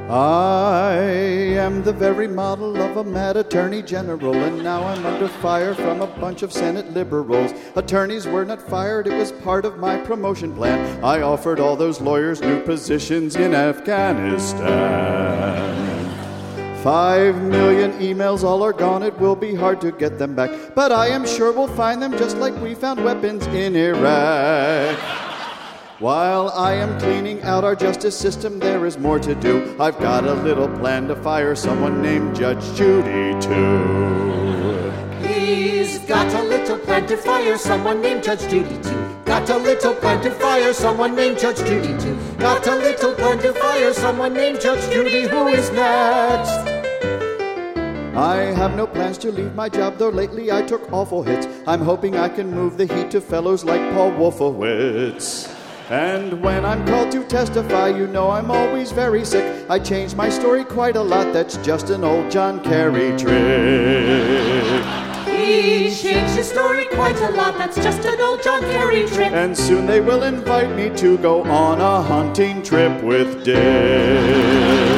I am the very model of a mad attorney general, and now I'm under fire from a bunch of Senate liberals. Attorneys were not fired, it was part of my promotion plan. I offered all those lawyers new positions in Afghanistan. 5 million emails, all are gone, it will be hard to get them back. But I am sure we'll find them just like we found weapons in Iraq. While I am cleaning out our justice system, there is more to do. I've got a little plan to fire someone named Judge Judy, too. He's got a little plan to fire someone named Judge Judy, too. Got a little plan to fire someone named Judge Judy, too. Got a little plan to fire someone named Judge Judy. Who is next? I have no plans to leave my job, though lately I took awful hits. I'm hoping I can move the heat to fellows like Paul Wolfowitz. And when I'm called to testify, you know I'm always very sick. I change my story quite a lot, that's just an old John Kerry trick. He changed his story quite a lot, that's just an old John Kerry trick. And soon they will invite me to go on a hunting trip with Dick.